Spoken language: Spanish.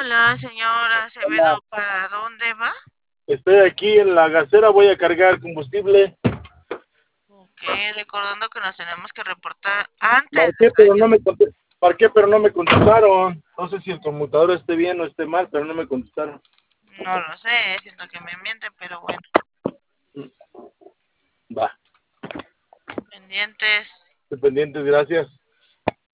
Hola, señora Hola, Acevedo, ¿para dónde va? estoy aquí en la gasera, voy a cargar combustible. Ok, recordando que nos tenemos que reportar antes Marqué, de pero las no me marqué, pero no me contestaron. No sé si el conmutador esté bien o esté mal, pero no me contestaron. No lo sé, siento que me miente, pero bueno, Va, pendientes. estoy pendiente, gracias.